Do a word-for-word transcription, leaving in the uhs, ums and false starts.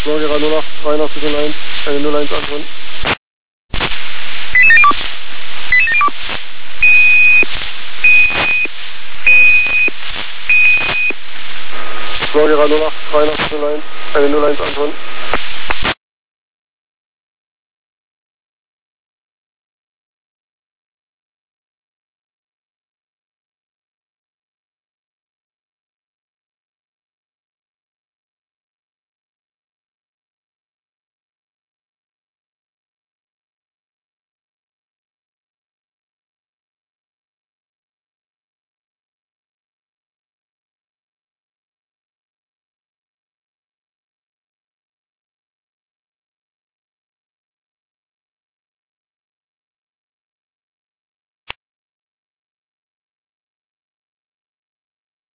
Sorgerer null acht dreiundachtzig null eins, eine null eins anhören. Sorgerer null acht dreiundachtzig null eins, eine null eins anhören.